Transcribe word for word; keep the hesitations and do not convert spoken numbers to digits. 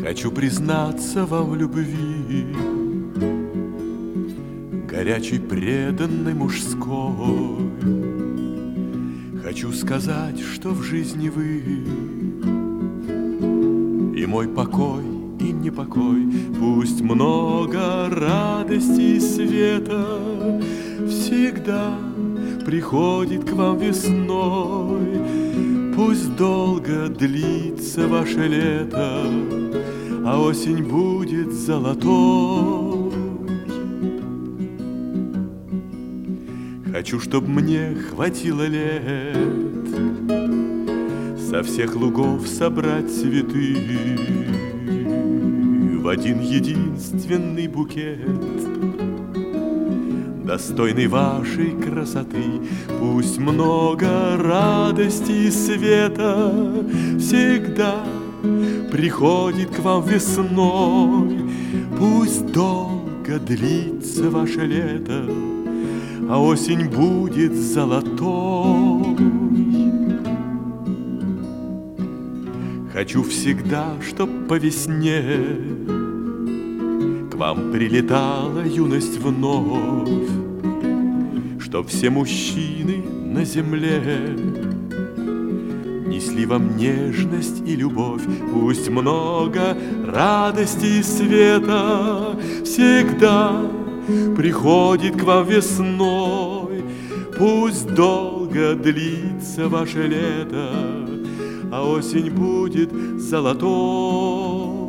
Хочу признаться вам в любви, горячей, преданной, мужской. Хочу сказать, что в жизни вы и мой покой, и непокой. Пусть много радости и света всегда приходит к вам весной. Пусть долго длится ваше лето, а осень будет золотой. Хочу, чтоб мне хватило лет со всех лугов собрать цветы в один единственный букет, достойный вашей красоты. Пусть много радости и света всегда приходит к вам весной. Пусть долго длится ваше лето, а осень будет золотой. Хочу всегда, чтоб по весне к вам прилетала юность вновь, чтоб все мужчины на земле несли вам нежность и любовь. Пусть много радости и света всегда приходит к вам весной. Пусть долго длится ваше лето, а осень будет золотой.